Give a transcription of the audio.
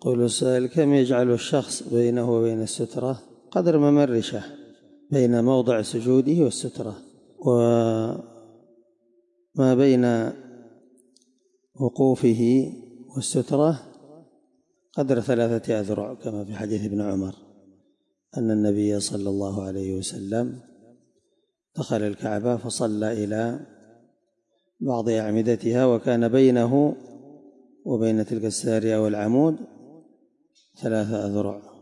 يقول السائل: كم يجعل الشخص بينه وبين السترة؟ قدر ممرشة بين موضع سجوده والسترة، وما بين وقوفه والسترة قدر 3 أذرع، كما في حديث ابن عمر أن النبي صلى الله عليه وسلم دخل الكعبة فصلى إلى بعض أعمدتها، وكان بينه وبين تلك السارية والعمود 3 أذرع.